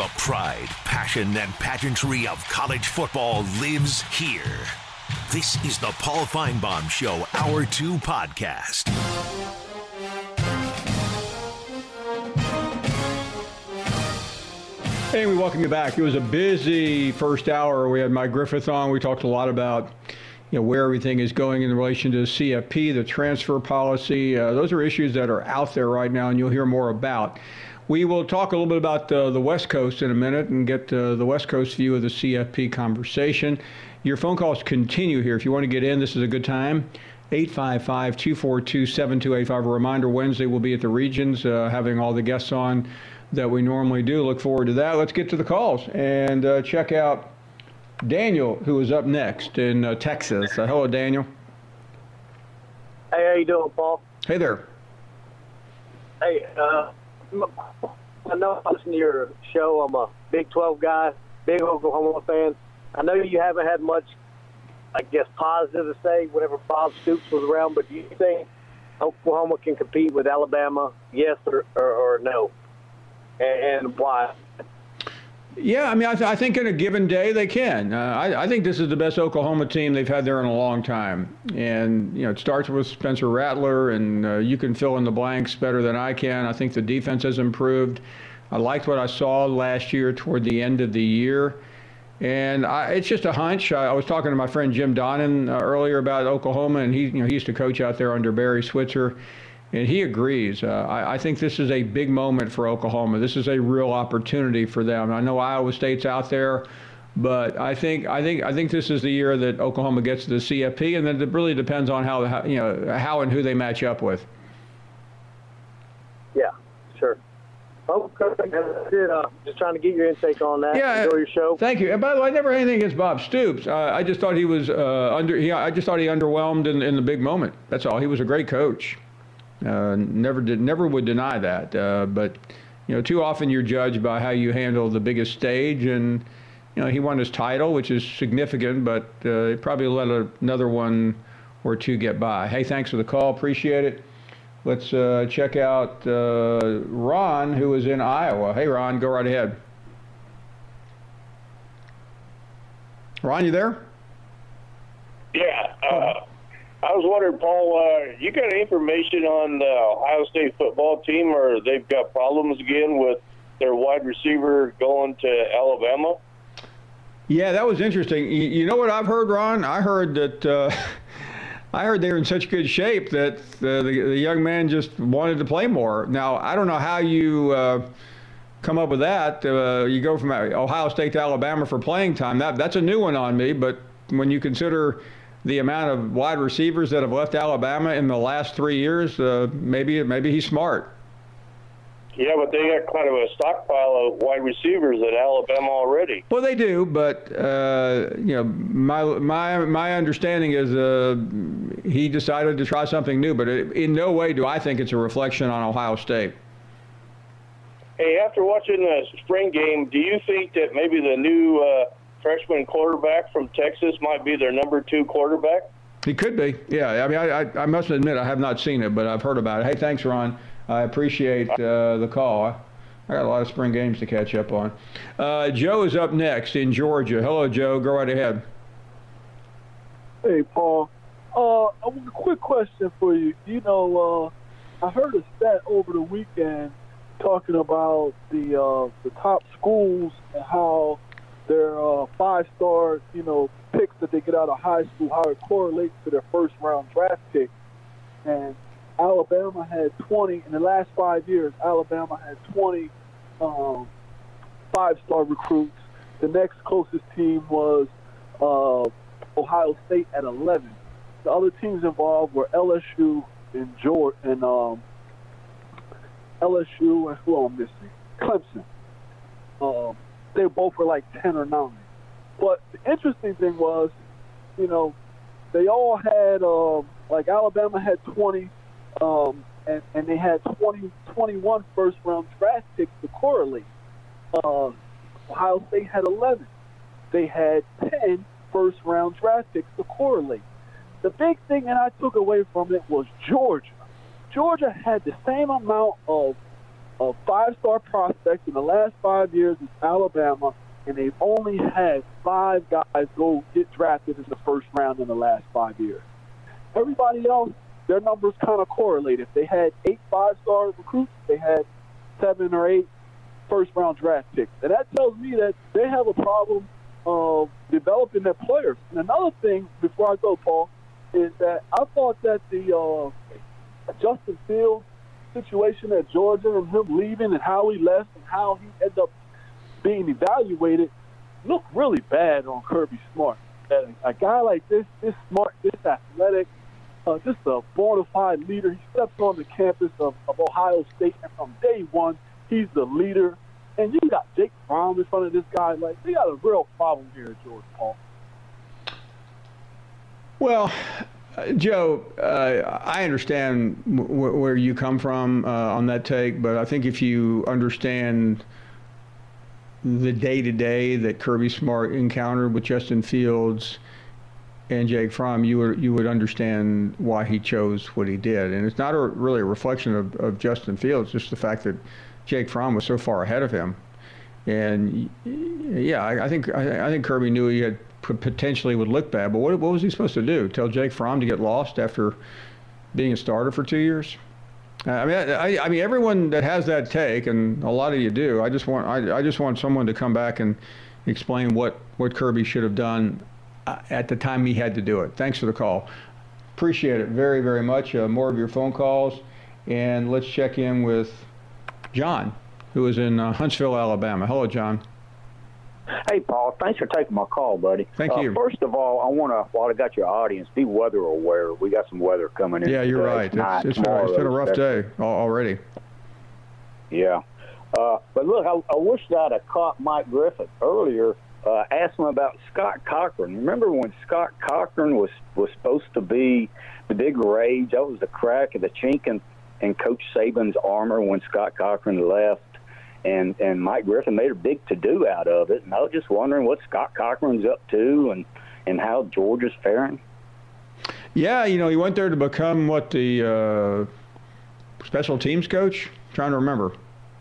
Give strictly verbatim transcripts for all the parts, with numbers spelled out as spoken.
The pride, passion, and pageantry of college football lives here. This is the Paul Finebaum Show, Hour two podcast. Hey, we welcome you back. It was a busy first hour. We had Mike Griffith on. We talked a lot about you know, where everything is going in relation to C F P, the transfer policy. Uh, those are issues that are out there right now, and you'll hear more about. We will talk a little bit about uh, the West Coast in a minute and get uh, the West Coast view of the C F P conversation. Your phone calls continue here. If you want to get in, this is a good time. eight five five, two four two, seven two eight five. A reminder, Wednesday we'll be at the Regions uh, having all the guests on that we normally do. Look forward to that. Let's get to the calls and uh, check out Daniel, who is up next in uh, Texas. Uh, hello, Daniel. Hey, how you doing, Paul? Hey there. Hey, uh, I know I listen to your show. I'm a Big twelve guy, big Oklahoma fan. I know you haven't had much, I guess, positive to say whenever Bob Stoops was around, but do you think Oklahoma can compete with Alabama, yes or, or, or no? And, and why? Yeah, I mean, I, th- I think in a given day they can. Uh, I, I think this is the best Oklahoma team they've had there in a long time. And, you know, it starts with Spencer Rattler, and uh, you can fill in the blanks better than I can. I think the defense has improved. I liked what I saw last year toward the end of the year. And I, it's just a hunch. I, I was talking to my friend Jim Donnan uh, earlier about Oklahoma, and he, you know, he used to coach out there under Barry Switzer. And he agrees. Uh, I, I think this is a big moment for Oklahoma. This is a real opportunity for them. I know Iowa State's out there, but I think I think I think this is the year that Oklahoma gets to the C F P, and then it really depends on how, how you know how and who they match up with. Yeah, sure. Okay, that's it. Uh, just trying to get your intake on that. Yeah, enjoy your show. Thank you. And by the way, I never had anything against Bob Stoops. Uh, I just thought he was uh, under. He, I just thought he underwhelmed in, in the big moment. That's all. He was a great coach. Uh, never did, never would deny that. Uh, but, you know, too often you're judged by how you handle the biggest stage. And, you know, he won his title, which is significant, but uh, he probably let a, another one or two get by. Hey, thanks for the call. Appreciate it. Let's uh, check out uh, Ron, who is in Iowa. Hey, Ron, go right ahead. Ron, you there? Yeah. Uh, I was wondering, Paul, uh, you got any information on the Ohio State football team, or they've got problems again with their wide receiver going to Alabama? Yeah, that was interesting. You, you know what I've heard, Ron? I heard that uh, I heard they were in such good shape that the, the, the young man just wanted to play more. Now, I don't know how you uh, come up with that. Uh, you go from Ohio State to Alabama for playing time. That that's a new one on me, but when you consider the amount of wide receivers that have left Alabama in the last three years, uh, maybe maybe he's smart. Yeah, but they got kind of a stockpile of wide receivers at Alabama already. Well, they do, but uh, you know, my my my understanding is uh, he decided to try something new. But it, in no way do I think it's a reflection on Ohio State. Hey, after watching the spring game, do you think that maybe the new uh, freshman quarterback from Texas might be their number two quarterback? He could be, yeah. I mean, I, I, I must admit I have not seen it, but I've heard about it. Hey, thanks, Ron. I appreciate uh, the call. I, I got a lot of spring games to catch up on. Uh, Joe is up next in Georgia. Hello, Joe. Go right ahead. Hey, Paul. Uh, a quick question for you. You know, uh, I heard a stat over the weekend talking about the uh, the top schools and how their uh, five-star, you know, picks that they get out of high school, how it correlates to their first-round draft pick. And Alabama had twenty in the last five years. Alabama had twenty um, five-star recruits. The next closest team was uh, Ohio State at eleven. The other teams involved were L S U and Georgia and um, L S U and who am I missing? Clemson. Um, they both were like ten or nine. But the interesting thing was, you know, they all had, um, like Alabama had twenty, um, and, and they had twenty, twenty-one first-round draft picks to correlate. Uh, Ohio State had eleven. They had ten first-round draft picks to correlate. The big thing that I took away from it was Georgia. Georgia had the same amount of of five-star prospects in the last five years is Alabama, and they've only had five guys go get drafted in the first round in the last five years. Everybody else, their numbers kind of correlate. If they had eight five-star recruits, they had seven or eight first-round draft picks. And that tells me that they have a problem of developing their players. And another thing, before I go, Paul, is that I thought that the uh, Justin Fields situation at Georgia and him leaving and how he left and how he ended up being evaluated looked really bad on Kirby Smart. And a guy like this, this smart, this athletic, uh, just a bona fide leader. He steps on the campus of, of Ohio State, and from day one, he's the leader. And you got Jake Fromm in front of this guy. Like, they got a real problem here at Georgia, Paul. Well, uh, Joe, uh, I understand w- where you come from uh, on that take, but I think if you understand the day-to-day that Kirby Smart encountered with Justin Fields and Jake Fromm, you would you would understand why he chose what he did. And it's not a, really a reflection of, of Justin Fields, just the fact that Jake Fromm was so far ahead of him. And yeah, I, I think I, I think Kirby knew he had potentially would look bad, but what, what was he supposed to do? Tell Jake Fromm to get lost after being a starter for two years? Uh, I mean, I, I mean, everyone that has that take, and a lot of you do. I just want I, I just want someone to come back and explain what what Kirby should have done at the time he had to do it. Thanks for the call. Appreciate it very, very much. Uh, more of your phone calls, and let's check in with John, who is in uh, Huntsville, Alabama. Hello, John. Hey, Paul. Thanks for taking my call, buddy. Thank you. Uh, first of all, I want to, while I got your audience, be weather aware. We got some weather coming in. Yeah, you're today, right. Tonight, It's, it's, been, it's been a rough day already. Yeah. Uh, but look, I, I wish that I'd have caught Mike Griffith earlier, uh, asked him about Scott Cochran. Remember when Scott Cochran was, was supposed to be the big rage? That was the crack of the chink in, in Coach Saban's armor when Scott Cochran left. And and Mike Griffin made a big to-do out of it. And I was just wondering what Scott Cochran's up to and, and how Georgia's faring. Yeah, you know, he went there to become, what, the uh, special teams coach? I'm trying to remember.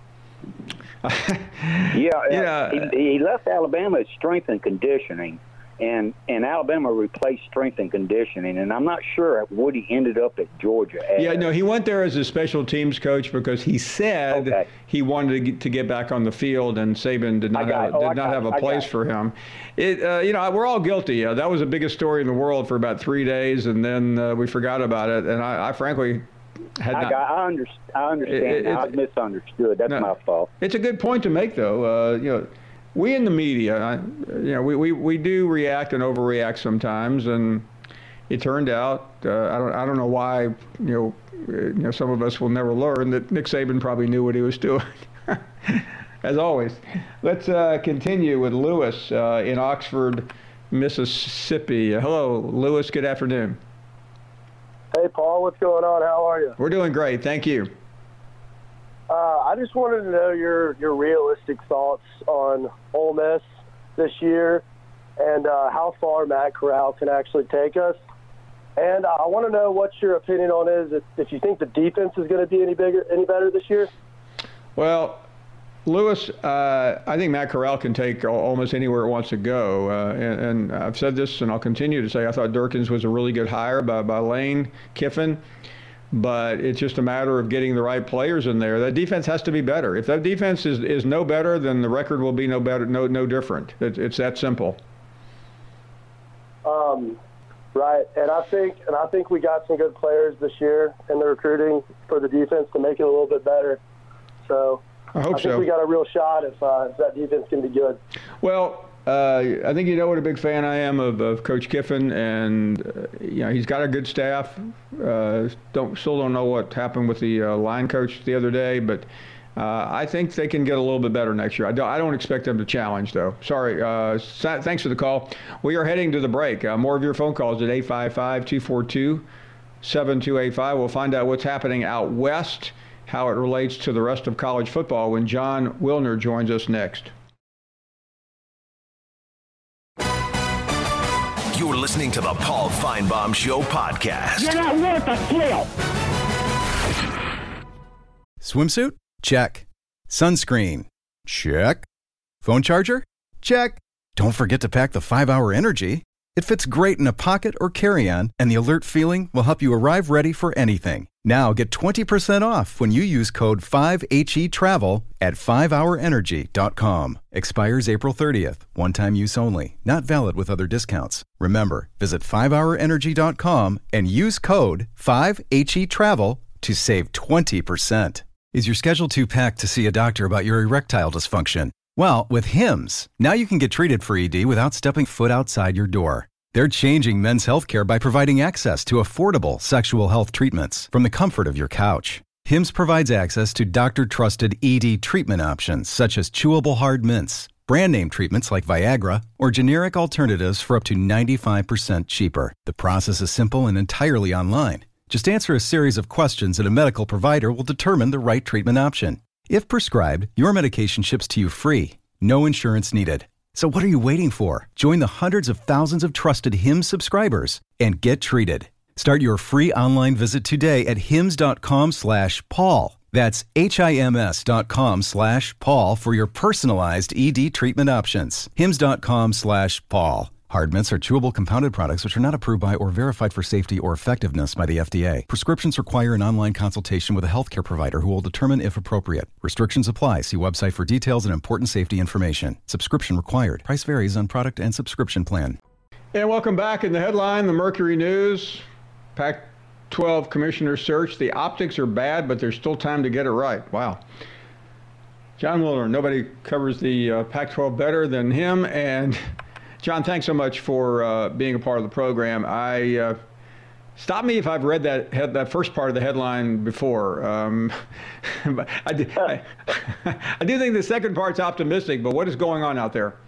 yeah, yeah. He, he left Alabama at strength and conditioning. And, and Alabama replaced strength and conditioning, and I'm not sure what he ended up at Georgia as. Yeah, no, he went there as a special teams coach because he said okay. he wanted to get, to get back on the field, and Saban did not have, oh, did not have a place for him. It, uh, you know, we're all guilty. Uh, that was the biggest story in the world for about three days, and then uh, we forgot about it. And I, I frankly had I not. Got, I, under, I understand. It, it, I misunderstood. That's no, my fault. It's a good point to make, though. Uh, you know. We in the media, you know, we, we, we do react and overreact sometimes, and it turned out uh, I don't I don't know why you know you know some of us will never learn that Nick Saban probably knew what he was doing. As always, let's uh, continue with Lewis uh, in Oxford, Mississippi. Uh, hello, Lewis. Good afternoon. Hey, Paul. What's going on? How are you? We're doing great. Thank you. Uh, I just wanted to know your, your realistic thoughts on Ole Miss this year and uh, how far Matt Corral can actually take us. And uh, I want to know what your opinion on is if, if you think the defense is going to be any bigger, any better this year. Well, Lewis, uh, I think Matt Corral can take almost anywhere it wants to go. Uh, and, and I've said this, and I'll continue to say, I thought Durkins was a really good hire by, by Lane Kiffin. But it's just a matter of getting the right players in there. That defense has to be better. If that defense is, is no better, then the record will be no better, no no different. It, it's that simple. Um, right, and I think and I think we got some good players this year in the recruiting for the defense to make it a little bit better. So I hope I think so. we got a real shot if, uh, if that defense can be good. Well. Uh, I think you know what a big fan I am of, of Coach Kiffin, and uh, you know he's got a good staff. Uh, don't still don't know what happened with the uh, line coach the other day, but uh, I think they can get a little bit better next year. I don't, I don't expect them to challenge, though. Sorry. Uh, thanks for the call. We are heading to the break. Uh, more of your phone calls at eight five five, two four two, seven two eight five. We'll find out what's happening out west, how it relates to the rest of college football when John Wilner joins us next. You're listening to the Paul Feinbaum Show podcast. You're not worth a flail. Swimsuit? Check. Sunscreen? Check. Phone charger? Check. Don't forget to pack the five hour Energy. It fits great in a pocket or carry-on, and the alert feeling will help you arrive ready for anything. Now get twenty percent off when you use code five H E travel at five hour energy dot com. Expires April thirtieth. One-time use only. Not valid with other discounts. Remember, visit five hour energy dot com and use code five H E travel to save twenty percent. Is your schedule too packed to see a doctor about your erectile dysfunction? Well, with Hims, now you can get treated for E D without stepping foot outside your door. They're changing men's healthcare by providing access to affordable sexual health treatments from the comfort of your couch. Hims provides access to doctor-trusted E D treatment options such as chewable hard mints, brand name treatments like Viagra, or generic alternatives for up to ninety-five percent cheaper. The process is simple and entirely online. Just answer a series of questions and a medical provider will determine the right treatment option. If prescribed, your medication ships to you free. No insurance needed. So what are you waiting for? Join the hundreds of thousands of trusted Hims subscribers and get treated. Start your free online visit today at hims dot com slash Paul. That's H-I-M-S dot com slash Paul for your personalized E D treatment options. hims dot com slash Paul. Hard mints are chewable compounded products which are not approved by or verified for safety or effectiveness by the F D A. Prescriptions require an online consultation with a healthcare provider who will determine if appropriate. Restrictions apply. See website for details and important safety information. Subscription required. Price varies on product and subscription plan. And welcome back. In the headline, the Mercury News, Pac twelve commissioner search. The optics are bad, but there's still time to get it right. Wow. John Wooler, nobody covers the uh, Pac twelve better than him. And John, thanks so much for uh, being a part of the program. I uh, stop me if I've read that head, that first part of the headline before. Um, but I do, I, I do think the second part's optimistic. But what is going on out there?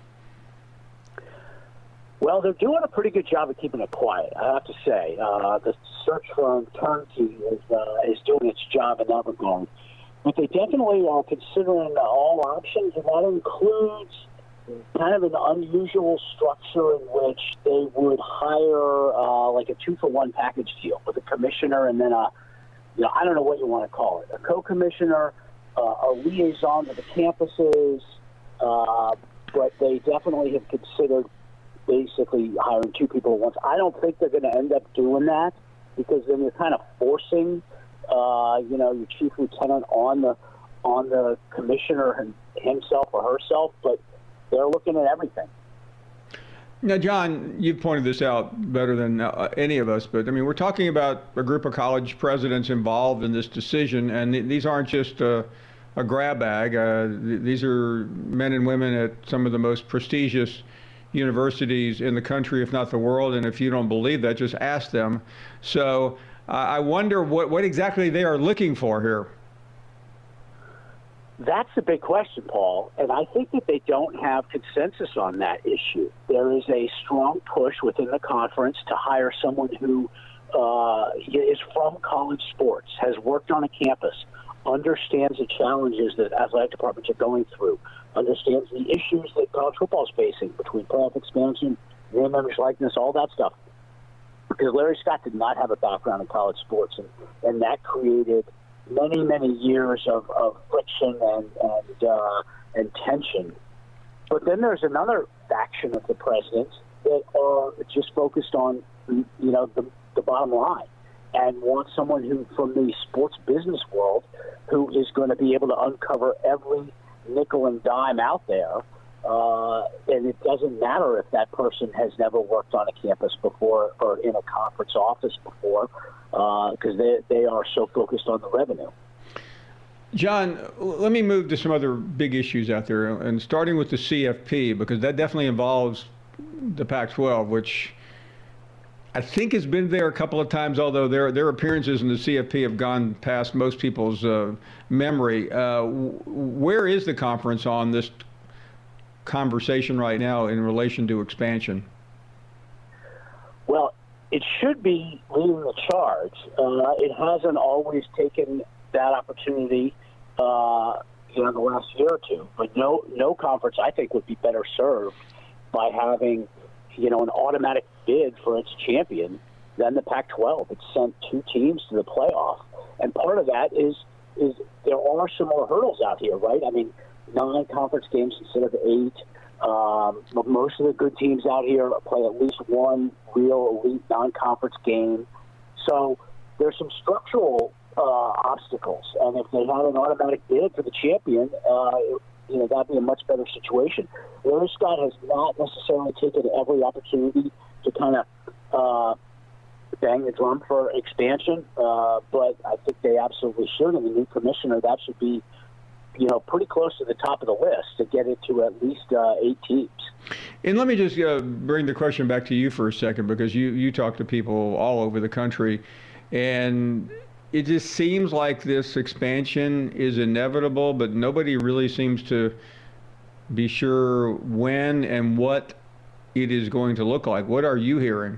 Well, they're doing a pretty good job of keeping it quiet, I have to say. Uh, the search firm Turnkey is uh, is doing its job in that regard. But they definitely are considering all options, and that includes kind of an unusual structure in which they would hire uh, like a two-for-one package deal with a commissioner and then a, you know, I don't know what you want to call it, a co-commissioner, uh, a liaison to the campuses, uh, but they definitely have considered basically hiring two people at once. I don't think they're going to end up doing that because then you're kind of forcing, uh, you know, your chief lieutenant on the on the commissioner himself or herself, but they're looking at everything. Now, John, you've pointed this out better than uh, any of us, but I mean, we're talking about a group of college presidents involved in this decision, and th- these aren't just uh, a grab bag. Uh, th- these are men and women at some of the most prestigious universities in the country, if not the world, and if you don't believe that, just ask them. So uh, I wonder what, what exactly they are looking for here. That's a big question, Paul, and I think that they don't have consensus on that issue. There is a strong push within the conference to hire someone who uh, is from college sports, has worked on a campus, understands the challenges that athletic departments are going through, understands the issues that college football is facing between playoff expansion, name, image, likeness, all that stuff. Because Larry Scott did not have a background in college sports, and, and that created many, many years of, of friction and and, uh, and tension. But then there's another faction of the presidents that are just focused on, you know, the, the bottom line and want someone who, from the sports business world, who is going to be able to uncover every nickel and dime out there. Uh, and it doesn't matter if that person has never worked on a campus before or in a conference office before, because uh, they, they are so focused on the revenue. John, let me move to some other big issues out there, and starting with the C F P, because that definitely involves the Pac twelve, which I think has been there a couple of times, although their their appearances in the C F P have gone past most people's uh, memory. Uh, where is the conference on this conversation right now in relation to expansion? Well, it should be leading the charge. Uh, it hasn't always taken that opportunity, uh, you know, in the last year or two. But no, no conference, I think, would be better served by having, you know, an automatic bid for its champion than the Pac twelve. It sent two teams to the playoff, and part of that is is there are some more hurdles out here, right? I mean, nine conference games instead of eight. Um, most of the good teams out here play at least one real elite non-conference game. So there's some structural uh, obstacles, and if they had an automatic bid for the champion, uh, you know, that'd be a much better situation. Larry Scott has not necessarily taken every opportunity to kind of uh, bang the drum for expansion, uh, but I think they absolutely should. And the new commissioner, that should be, you know, pretty close to the top of the list to get it to at least uh, eight teams. And let me just uh, bring the question back to you for a second, because you, you talk to people all over the country, and it just seems like this expansion is inevitable, but nobody really seems to be sure when and what it is going to look like. What are you hearing?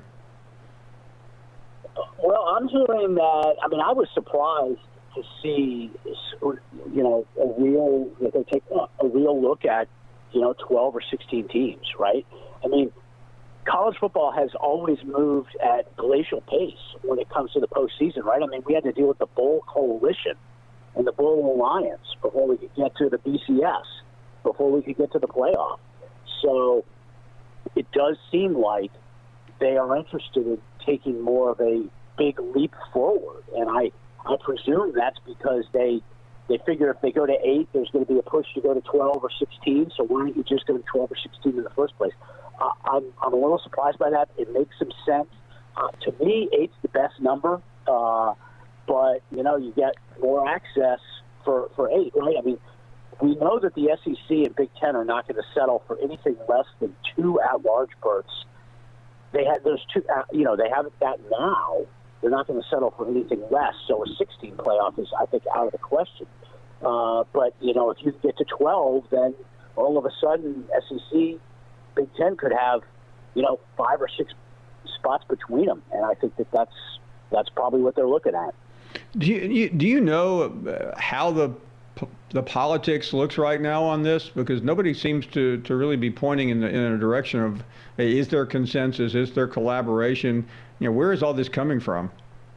Well, I'm hearing that, I mean, I was surprised to see, you know, a real, that they take a real look at, you know, twelve or sixteen teams, right? I mean, college football has always moved at glacial pace when it comes to the postseason, right? I mean, we had to deal with the Bowl Coalition and the Bowl Alliance before we could get to the B C S, before we could get to the playoff. So it does seem like they are interested in taking more of a big leap forward, and I, I presume that's because they they figure if they go to eight, there's going to be a push to go to twelve or sixteen, so why don't you just go to twelve or sixteen in the first place? Uh, I'm, I'm a little surprised by that. It makes some sense. Uh, to me, eight's the best number, uh, but, you know, you get more access for, for eight, right? I mean, we know that the S E C and Big Ten are not going to settle for anything less than two at-large berths. They had those two, uh, you know, they have that now. They're not going to settle for anything less. So a sixteen playoff is, I think, out of the question. Uh, but, you know, if you get to twelve, then all of a sudden S E C, Big Ten could have, you know, five or six spots between them. And I think that that's, that's probably what they're looking at. Do you, do you know how the the politics looks right now on this? Because nobody seems to, to really be pointing in, the, in a direction of, hey, is there consensus? Is there collaboration? You know, where is all this coming from?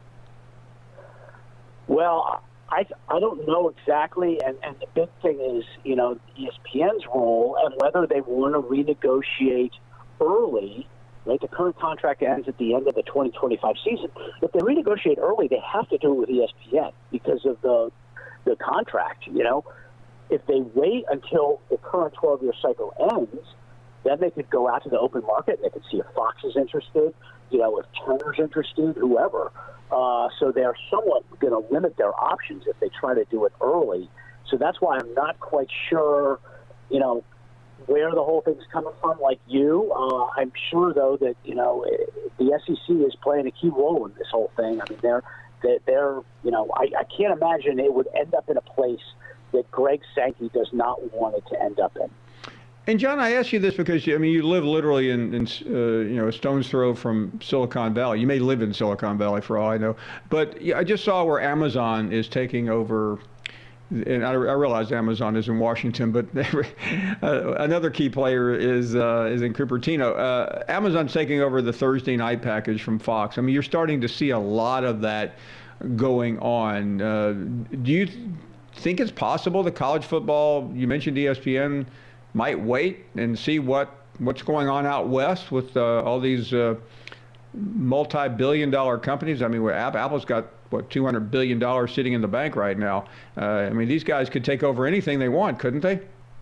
Well, I I don't know exactly, and, and the big thing is, you know, E S P N's role and whether they want to renegotiate early. Right, the current contract ends at the end of the twenty twenty-five season. If they renegotiate early, they have to do it with E S P N because of the the contract. You know, if they wait until the current twelve-year cycle ends, then they could go out to the open market. They could see if Fox is interested, you know, if Turner's interested, whoever. Uh, so they're somewhat going to limit their options if they try to do it early. So that's why I'm not quite sure, you know, where the whole thing's coming from. Like you, uh, I'm sure though that, you know, the S E C is playing a key role in this whole thing. I mean, they're they're, they're you know, I, I can't imagine it would end up in a place that Greg Sankey does not want it to end up in. And John, I ask you this because, I mean, you live literally in, in uh, you know, a stone's throw from Silicon Valley. You may live in Silicon Valley for all I know. But I just saw where Amazon is taking over, and I, I realize Amazon is in Washington, but uh, another key player is uh, is in Cupertino. Uh, Amazon's taking over the Thursday night package from Fox. I mean, you're starting to see a lot of that going on. Uh, do you think it's possible that college football, you mentioned E S P N, might wait and see what, what's going on out west with uh, all these uh, multi-billion dollar companies? I mean, where Apple's got, what, two hundred billion dollars sitting in the bank right now. Uh, I mean, these guys could take over anything they want, couldn't they?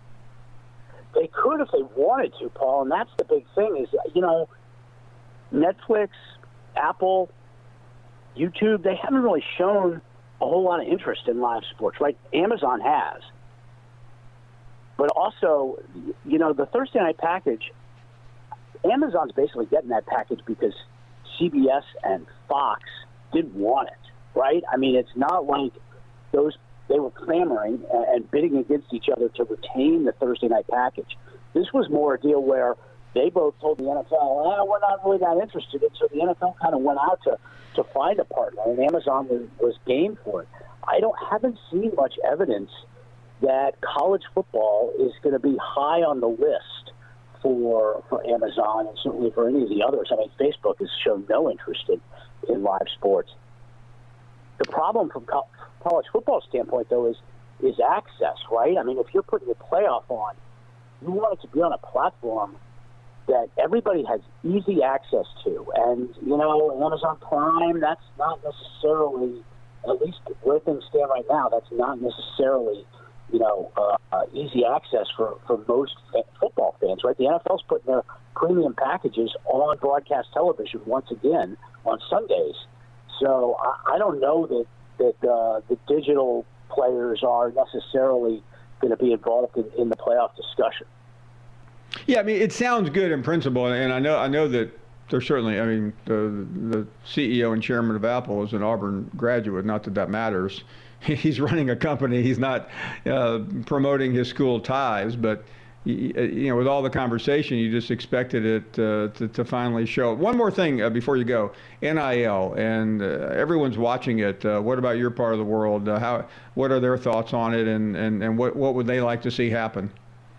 They could if they wanted to, Paul, and that's the big thing is, you know, Netflix, Apple, YouTube, they haven't really shown a whole lot of interest in live sports, right? Amazon has. But also, you know, the Thursday night package, Amazon's basically getting that package because C B S and Fox didn't want it, right? I mean, it's not like those they were clamoring and bidding against each other to retain the Thursday night package. This was more a deal where they both told the N F L, eh, we're not really that interested in it, so the N F L kind of went out to, to find a partner, and Amazon was, was game for it. I don't haven't seen much evidence that college football is going to be high on the list for for Amazon and certainly for any of the others. I mean, Facebook has shown no interest in, in live sports. the problem from co- college football standpoint, though, is is access, right? I mean, if you're putting a playoff on, you want it to be on a platform that everybody has easy access to. And, you know, Amazon Prime, that's not necessarily, at least where things stand right now, that's not necessarily, you know, uh, uh, easy access for, for most f- football fans, right? The N F L's putting their premium packages on broadcast television once again on Sundays. So I, I don't know that, that uh, the digital players are necessarily going to be involved in, in the playoff discussion. Yeah, I mean, it sounds good in principle, and I know I know that there's certainly, I mean, the the C E O and chairman of Apple is an Auburn graduate, not that that matters. He's running a company. He's not uh, promoting his school ties, but, you know, with all the conversation, you just expected it uh, to, to finally show. One more thing uh, before you go, N I L, and uh, everyone's watching it. Uh, what about your part of the world? Uh, how? What are their thoughts on it, and, and, and what, what would they like to see happen?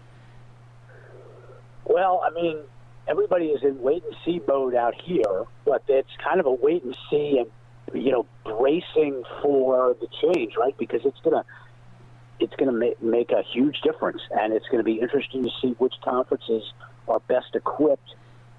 Well, I mean, everybody is in wait-and-see mode out here, but it's kind of a wait-and-see and, you know, bracing for the change, right? Because it's going to it's going to ma- make a huge difference, and it's going to be interesting to see which conferences are best equipped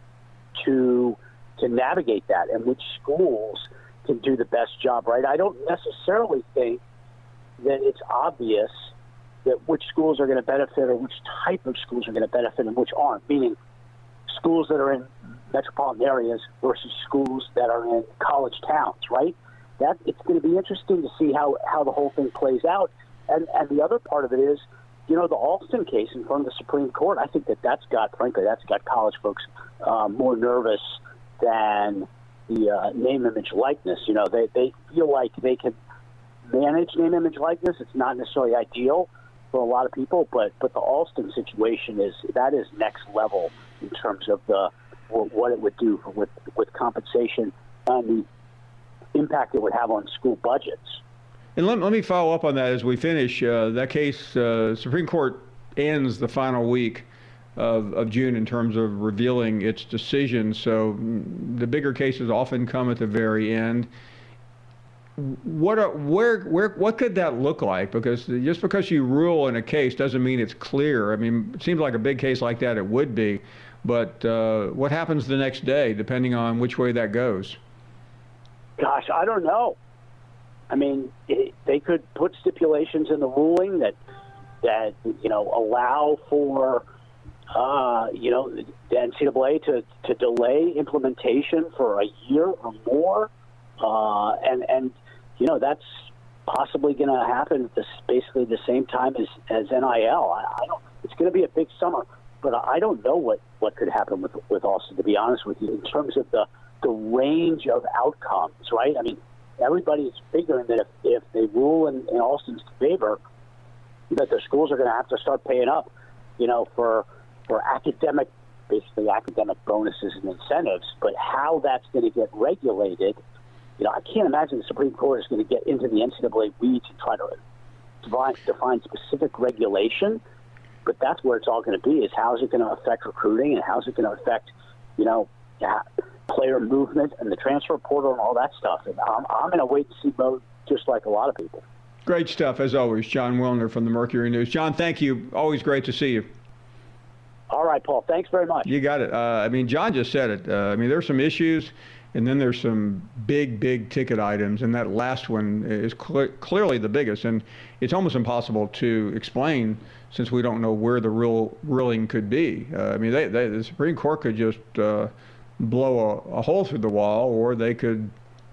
to to navigate that and which schools can do the best job, right? I don't necessarily think that it's obvious that which schools are going to benefit or which type of schools are going to benefit and which aren't, meaning schools that are in metropolitan areas versus schools that are in college towns, right? That it's going to be interesting to see how, how the whole thing plays out. And and the other part of it is, you know, the Alston case in front of the Supreme Court, I think that that's got, frankly, that's got college folks uh, more nervous than the uh, name, image, likeness. You know, they, they feel like they can manage name, image, likeness. It's not necessarily ideal for a lot of people, but but the Alston situation is that is next level in terms of the what it would do for, with with compensation and the impact it would have on school budgets. And let, let me follow up on that as we finish. Uh, that case, uh, Supreme Court ends the final week of, of June in terms of revealing its decision. So the bigger cases often come at the very end. What are, where, where, what could that look like? Because just because you rule in a case doesn't mean it's clear. I mean, it seems like a big case like that, it would be. But uh, what happens the next day, depending on which way that goes? Gosh, I don't know. I mean, it, they could put stipulations in the ruling that, that you know, allow for, uh, you know, the N C double A to, to delay implementation for a year or more. Uh, and, and, you know, that's possibly going to happen at this, basically the same time as, as N I L. I, I don't, it's going to be a big summer, but I don't know what, what could happen with, with Alston, to be honest with you, in terms of the, the range of outcomes, right? I mean, everybody's figuring that if, if they rule in, in Alston's favor, that the schools are going to have to start paying up, you know, for, for academic, basically academic bonuses and incentives, but how that's going to get regulated, you know, I can't imagine the Supreme Court is going to get into the N C double A weeds and try to define, define specific regulation, but that's where it's all going to be, is how is it going to affect recruiting and how is it going to affect, you know, player movement and the transfer portal and all that stuff. And I'm, I'm in a wait-and-see mode just like a lot of people. Great stuff, as always. John Wilner from the Mercury News. John, thank you. Always great to see you. All right, Paul. Thanks very much. You got it. Uh, I mean, John just said it. Uh, I mean, there's some issues, and then there's some big, big ticket items, and that last one is cl- clearly the biggest. And it's almost impossible to explain since we don't know where the real ruling could be. Uh, I mean, they, they, the Supreme Court could just uh, blow a, a hole through the wall, or they could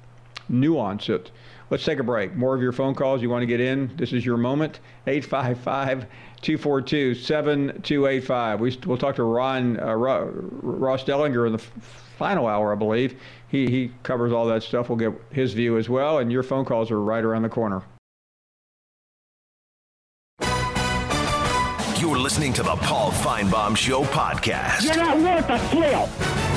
nuance it. Let's take a break. More of your phone calls. You want to get in? This is your moment. eight five five, two four two, seven two eight five. We, we'll talk to Ron uh, Ross Dellinger in the f- final hour, I believe. He, he covers all that stuff. We'll get his view as well, and your phone calls are right around the corner. You're listening to the Paul Feinbaum Show podcast. You're not worth a flail.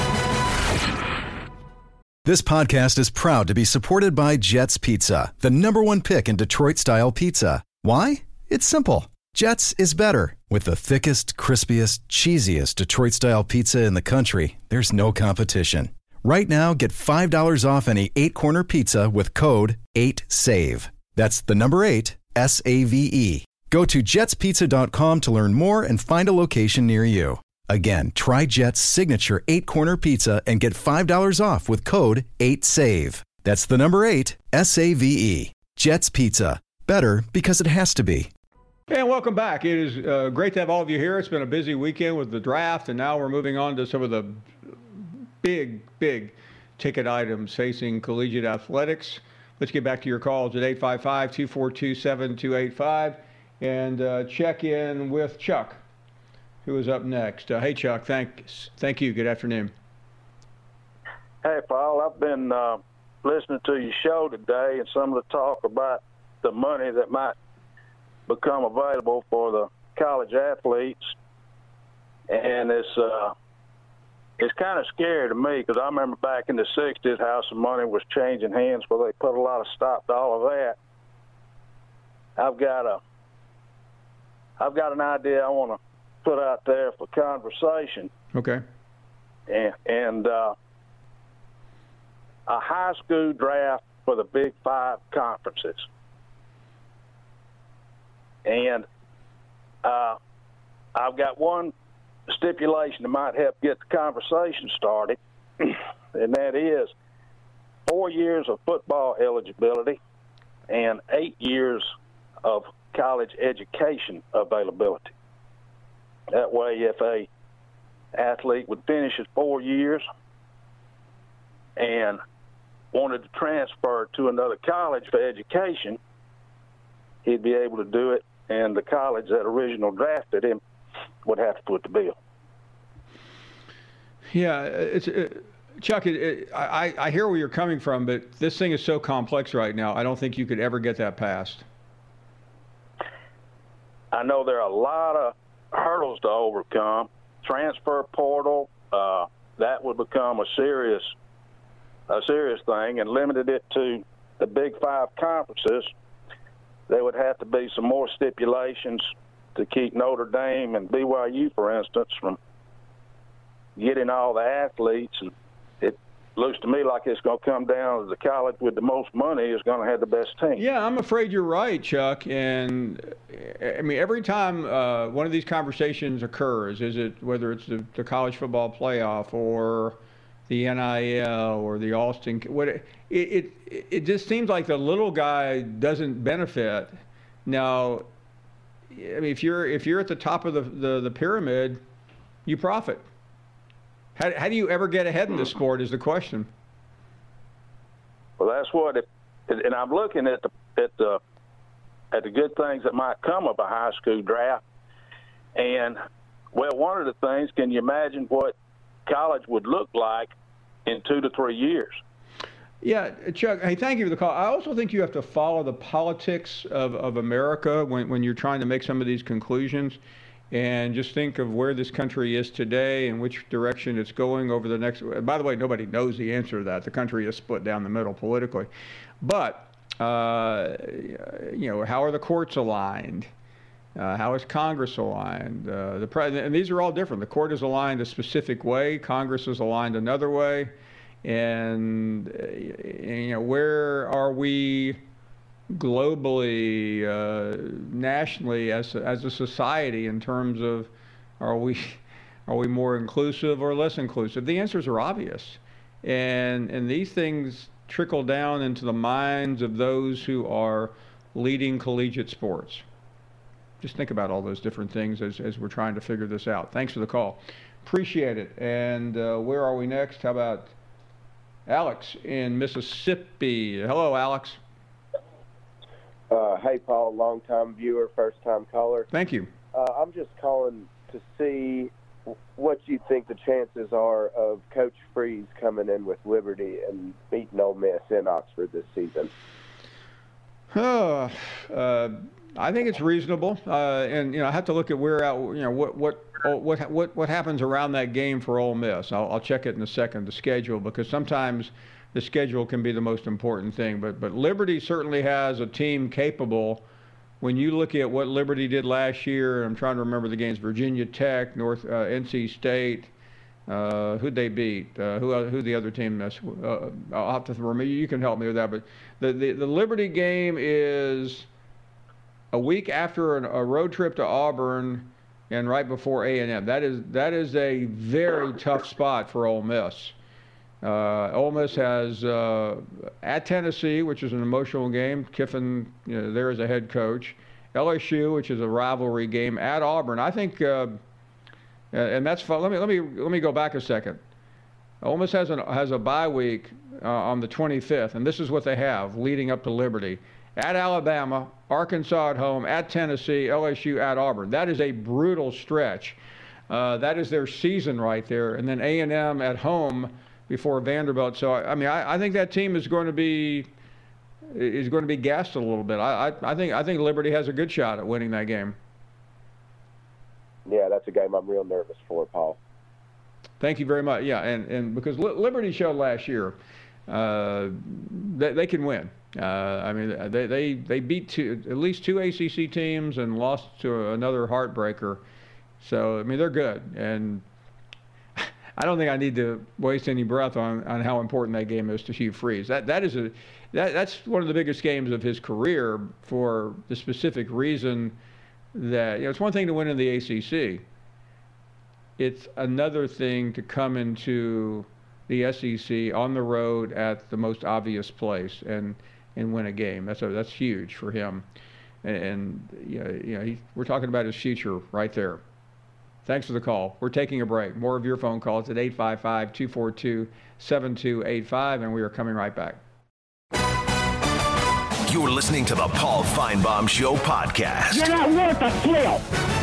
This podcast is proud to be supported by Jets Pizza, the number one pick in Detroit-style pizza. Why? It's simple. Jets is better. With the thickest, crispiest, cheesiest Detroit-style pizza in the country, there's no competition. Right now, get five dollars off any eight-corner pizza with code eight save. That's the number eight, S A V E. Go to jets pizza dot com to learn more and find a location near you. Again, try Jet's signature eight-corner pizza and get five dollars off with code eight save. That's the number eight, S A V E. Jet's Pizza. Better because it has to be. And welcome back. It is uh, great to have all of you here. It's been a busy weekend with the draft, and now we're moving on to some of the big, big ticket items facing collegiate athletics. Let's get back to your calls at eight five five, two four two, seven two eight five and uh, check in with Chuck, who is up next. Uh, hey, Chuck. Thanks. Thank you. Good afternoon. Hey, Paul. I've been uh, listening to your show today and some of the talk about the money that might become available for the college athletes, and it's uh, it's kind of scary to me because I remember back in the sixties how some money was changing hands where they put a lot of stop to all of that. I've got a I've got an idea I want to put out there for conversation. Okay. And, and uh, a high school draft for the Big Five conferences. And uh, I've got one stipulation that might help get the conversation started, and that is four years of football eligibility and eight years of college education availability. That way, if a athlete would finish his four years and wanted to transfer to another college for education, he'd be able to do it, and the college that originally drafted him would have to foot the bill. Yeah, it's it, Chuck. It, it, I I hear where you're coming from, but this thing is so complex right now. I don't think you could ever get that passed. I know there are a lot of hurdles to overcome. Transfer portal, uh, that would become a serious a serious thing, and limited it to the Big Five conferences. There would have to be some more stipulations to keep Notre Dame and B Y U, for instance, from getting all the athletes. And it looks to me like it's going to come down to the college with the most money is going to have the best team. Yeah, I'm afraid you're right, Chuck. And I mean, every time uh, one of these conversations occurs, is it whether it's the, the college football playoff or the N I L or the Austin, what it, it it it just seems like the little guy doesn't benefit. Now, I mean, if you're if you're at the top of the the, the pyramid, you profit. How how do you ever get ahead in this sport is the question. Well, that's what it, and I'm looking at the at the at the good things that might come of a high school draft. And well, one of the things, can you imagine what college would look like in two to three years? Yeah, Chuck, hey, thank you for the call. I also think you have to follow the politics of, of America when, when you're trying to make some of these conclusions, and just think of where this country is today and which direction it's going over the next. By the way, nobody knows the answer to that. The country is split down the middle politically. But, uh, you know, how are the courts aligned? Uh, how is Congress aligned? Uh, the president, and these are all different. The court is aligned a specific way. Congress is aligned another way. And, uh, you know, where are we globally, uh, nationally, as as a society in terms of, are we are we more inclusive or less inclusive? The answers are obvious, and and these things trickle down into the minds of those who are leading collegiate sports. Just think about all those different things as, as we're trying to figure this out. Thanks for the call. Appreciate it. And uh, where are we next? How about Alex in Mississippi? Hello, Alex. Uh, hey, Paul, long-time viewer, first-time caller. Thank you. Uh, I'm just calling to see what you think the chances are of Coach Freeze coming in with Liberty and beating Ole Miss in Oxford this season. Uh, uh, I think it's reasonable, uh, and you know I have to look at where out. You know what what what what what happens around that game for Ole Miss. I'll, I'll check it in a second, the schedule, because sometimes the schedule can be the most important thing. But but Liberty certainly has a team capable. When you look at what Liberty did last year, I'm trying to remember the games: Virginia Tech, North uh, N C State, Uh, who'd they beat? Uh, who who the other team? Uh, I'll have to remember. You can help me with that. But the, the, the Liberty game is a week after an, a road trip to Auburn and right before A and M. That is that is a very tough spot for Ole Miss. Uh, Ole Miss has uh, at Tennessee, which is an emotional game. Kiffin, you know, there as a head coach. L S U, which is a rivalry game, at Auburn. I think. Uh, And that's fun. Let me let me let me go back a second. Ole Miss has an has a bye week uh, on the twenty-fifth, and this is what they have leading up to Liberty: at Alabama, Arkansas at home, at Tennessee, L S U at Auburn. That is a brutal stretch. Uh, that is their season right there, and then A and M at home before Vanderbilt. So I, I mean, I, I think that team is going to be is going to be gassed a little bit. I, I I think I think Liberty has a good shot at winning that game. Yeah, that's a game I'm real nervous for, Paul. Thank you very much. Yeah, and, and because Liberty showed last year uh, they, they can win. Uh, I mean, they, they, they beat two, at least two A C C teams and lost to another heartbreaker. So, I mean, they're good. And I don't think I need to waste any breath on, on how important that game is to Hugh Freeze. That, that is a, that, that's one of the biggest games of his career for the specific reason that, you know, it's one thing to win in the A C C. It's another thing to come into the S E C on the road at the most obvious place and and win a game. That's a, that's huge for him. And, and you know, you know he, we're talking about his future right there. Thanks for the call. We're taking a break. More of your phone calls at eight five five, two four two, seven two eight five, and we are coming right back. You're listening to the Paul Feinbaum Show podcast. You're not worth a flail.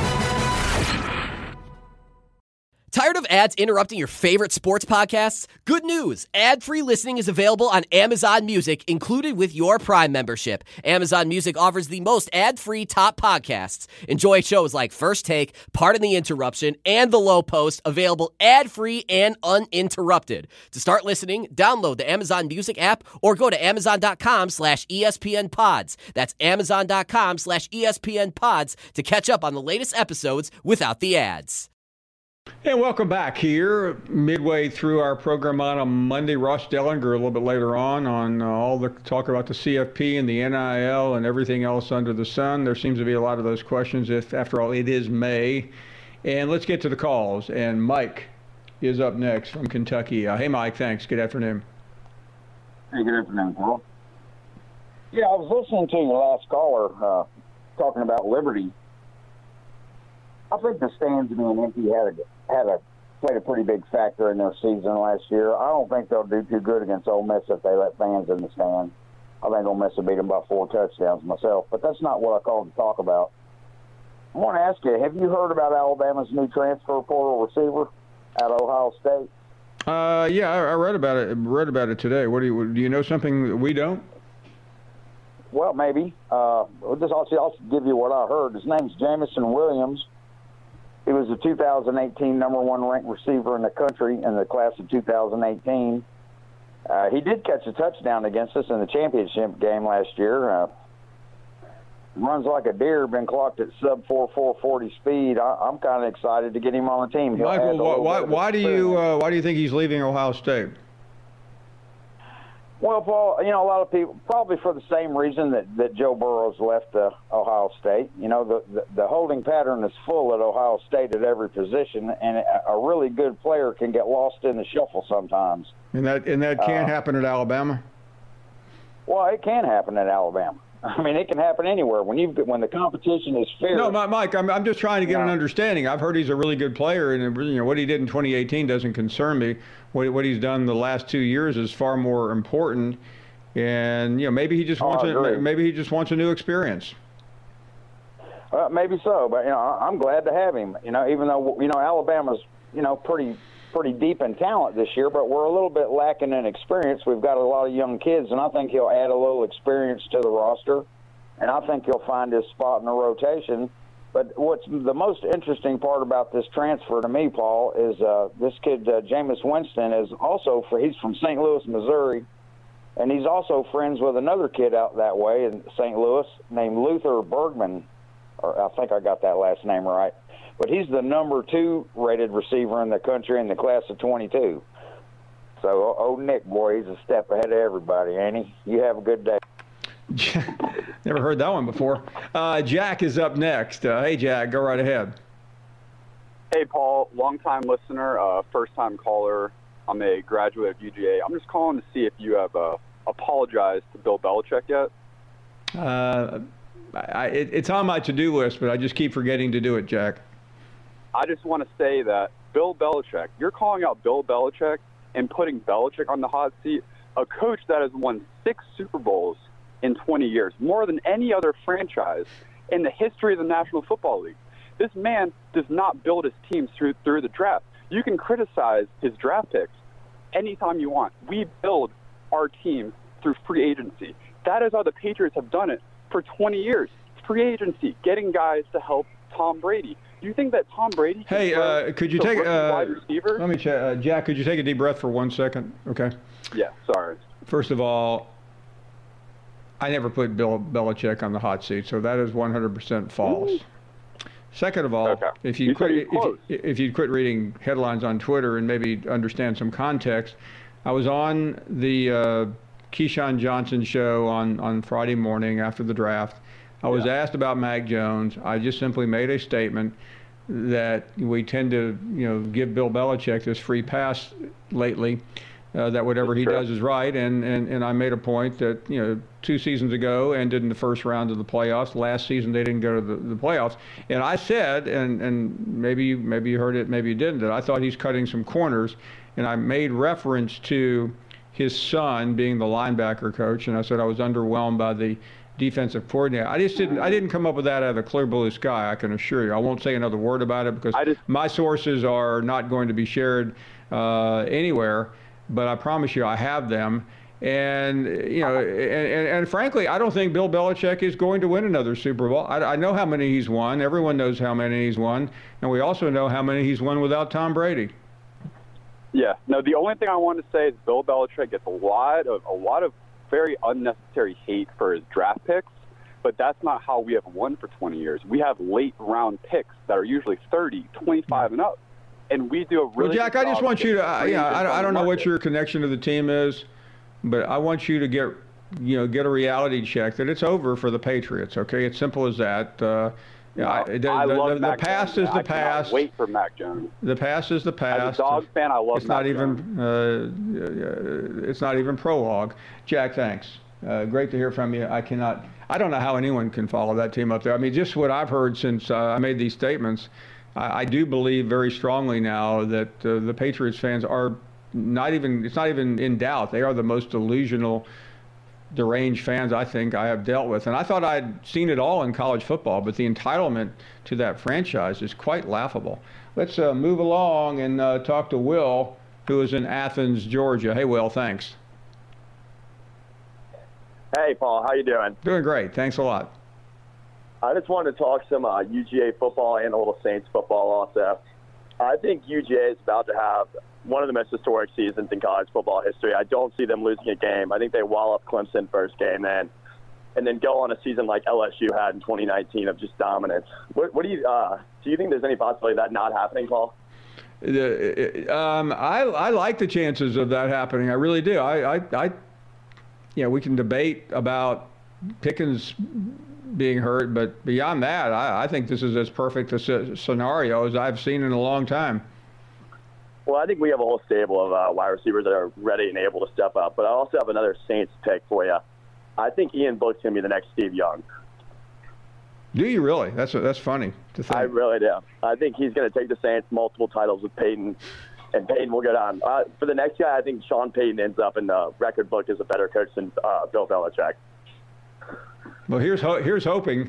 Tired of ads interrupting your favorite sports podcasts? Good news. Ad-free listening is available on Amazon Music, included with your Prime membership. Amazon Music offers the most ad-free top podcasts. Enjoy shows like First Take, Pardon the Interruption, and The Low Post, available ad-free and uninterrupted. To start listening, download the Amazon Music app or go to amazon.com slash ESPN pods. That's amazon.com slash ESPN pods to catch up on the latest episodes without the ads. And welcome back here, midway through our program on a Monday. Ross Dellinger a little bit later on on uh, all the talk about the C F P and the N I L and everything else under the sun. There seems to be a lot of those questions. If, after all, it is May. And let's get to the calls. And Mike is up next from Kentucky. Uh, hey, Mike, thanks. Good afternoon. Hey, good afternoon, Paul. Yeah, I was listening to your last caller uh, talking about Liberty. I think the stands being empty had a had a played a pretty big factor in their season last year. I don't think they'll do too good against Ole Miss if they let fans in the stand. I think Ole Miss will beat them by four touchdowns myself, but that's not what I called to talk about. I want to ask you: have you heard about Alabama's new transfer portal receiver at Ohio State? Uh, yeah, I, I read about it. Read about it today. What do you do? You know something that we don't? Well, maybe. Uh, just I'll, I'll give you what I heard. His name's Jamison Williams. He was the two thousand eighteen number one ranked receiver in the country in the class of two thousand eighteen. Uh, he did catch a touchdown against us in the championship game last year. Uh, runs like a deer, been clocked at sub four four forty speed. I, I'm kind of excited to get him on the team. He'll Michael, why, why, why do you uh, why do you think he's leaving Ohio State? Well, Paul, you know, a lot of people, probably for the same reason that, that Joe Burrow's left uh, Ohio State. You know, the, the, the holding pattern is full at Ohio State at every position, and a really good player can get lost in the shuffle sometimes. And that and that can't uh, happen at Alabama? Well, it can happen at Alabama. I mean, it can happen anywhere. When you when the competition is fierce. No, Mike, I'm I'm just trying to get yeah. an understanding. I've heard he's a really good player, and you know what he did in twenty eighteen doesn't concern me. What what he's done the last two years is far more important. And you know, maybe he just wants oh, a, maybe he just wants a new experience. Uh, maybe so, but you know, I'm glad to have him. You know, even though you know Alabama's you know pretty pretty deep in talent this year, but we're a little bit lacking in experience. We've got a lot of young kids, and I think he'll add a little experience to the roster, and I think he'll find his spot in the rotation. But what's the most interesting part about this transfer to me, Paul, is uh, this kid, uh, Jameis Winston, is also for, he's from Saint Louis, Missouri, and he's also friends with another kid out that way in Saint Louis named Luther Bergman, or I think I got that last name right. but he's the number two rated receiver in the country in the class of twenty-two. So, old Nick, boy, he's a step ahead of everybody, ain't he? You have a good day. Never heard that one before. Uh, Jack is up next. Uh, hey, Jack, go right ahead. Hey, Paul, longtime listener, uh, first-time caller. I'm a graduate of U G A. I'm just calling to see if you have uh, apologized to Bill Belichick yet. Uh, I, it, it's on my to-do list, but I just keep forgetting to do it, Jack. I just want to say that Bill Belichick, you're calling out Bill Belichick and putting Belichick on the hot seat, a coach that has won six Super Bowls in twenty years, more than any other franchise in the history of the National Football League. This man does not build his teams through through the draft. You can criticize his draft picks anytime you want. We build our teams through free agency. That is how the Patriots have done it for twenty years. Free agency, getting guys to help Tom Brady. Do you think that Tom Brady can Hey, uh, could you take uh, wide receiver? Let me check. Uh, Jack, could you take a deep breath for one second? Okay. Yeah, sorry. First of all, I never put Bill Belichick on the hot seat, so that is one hundred percent false. Ooh. Second of all, okay. if you, you quit if, you, if you'd quit reading headlines on Twitter and maybe understand some context, I was on the uh, Keyshawn Johnson show on, on Friday morning after the draft. I was yeah. asked about Mac Jones. I just simply made a statement that we tend to, you know, give Bill Belichick this free pass lately, uh, that whatever That's he true. does is right. And, and, and I made a point that, you know, two seasons ago ended in the first round of the playoffs. Last season they didn't go to the, the playoffs. And I said, and, and maybe, maybe you heard it, maybe you didn't, that I thought he's cutting some corners. And I made reference to his son being the linebacker coach. And I said I was underwhelmed by the defensive coordinator. I just didn't I didn't come up with that out of the clear blue sky, I can assure you. I won't say another word about it because just, my sources are not going to be shared uh, anywhere, but I promise you I have them. And, you know, and, and, and frankly, I don't think Bill Belichick is going to win another Super Bowl. I, I know how many he's won. Everyone knows how many he's won. And we also know how many he's won without Tom Brady. Yeah. No, the only thing I want to say is Bill Belichick gets a lot of a lot of very unnecessary hate for his draft picks, but that's not how we have won for twenty years. We have late round picks that are usually thirty, twenty-five and up, and we do a really well, Jack, good I just want you to, uh, yeah, I, I don't know market. what your connection to the team is, but I want you to get, you know, get a reality check that it's over for the Patriots. Okay, it's simple as that. Uh, No, I, the, I the, love the, Mac the past Jones. is the I past. Wait for Mac Jones. The past is the past. As a dog fan, I love it's Mac not even. Uh, it's not even prologue. Jack, thanks. Uh, great to hear from you. I cannot. I don't know how anyone can follow that team up there. I mean, just what I've heard since uh, I made these statements, I, I do believe very strongly now that uh, the Patriots fans are not even. It's not even in doubt. They are the most delusional, deranged fans I think I have dealt with. And I thought I'd seen it all in college football, but the entitlement to that franchise is quite laughable. Let's uh, move along and uh, talk to Will, who is in Athens, Georgia. Hey, Will, thanks. Hey, Paul, how you doing? Doing great. Thanks a lot. I just wanted to talk some uh, U G A football and a little Saints football also. I think U G A is about to have one of the most historic seasons in college football history. I don't see them losing a game. I think they wall up Clemson first game then, and then go on a season like L S U had in twenty nineteen of just dominance. What, what do you uh, do? You think there's any possibility of that not happening, Paul? The, um, I I like the chances of that happening. I really do. I I, I you know, we can debate about Pickens being hurt, but beyond that, I, I think this is as perfect a scenario as I've seen in a long time. Well, I think we have a whole stable of uh, wide receivers that are ready and able to step up. But I also have another Saints pick for you. I think Ian Book's going to be the next Steve Young. Do you really? That's that's funny to think. I really do. I think he's going to take the Saints multiple titles with Peyton, and Peyton will go down. Uh, for the next guy, I think Sean Payton ends up in the record book as a better coach than uh, Bill Belichick. Well, here's ho- here's hoping.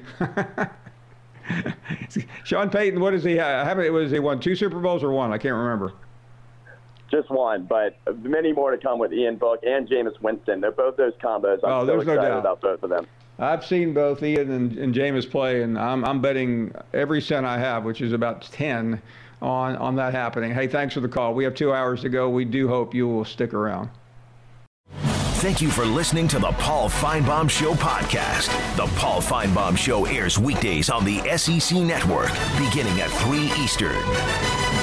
Sean Payton, what does he have? How many, was he won two Super Bowls or one? I can't remember. Just one, but many more to come with Ian Book and Jameis Winston. They're both those combos. I'm oh, so there's excited no doubt. about both of them. I've seen both Ian and, and Jameis play, and I'm, I'm betting every cent I have, which is about ten, on, on that happening. Hey, thanks for the call. We have two hours to go. We do hope you will stick around. Thank you for listening to the Paul Feinbaum Show podcast. The Paul Feinbaum Show airs weekdays on the S E C Network, beginning at three Eastern.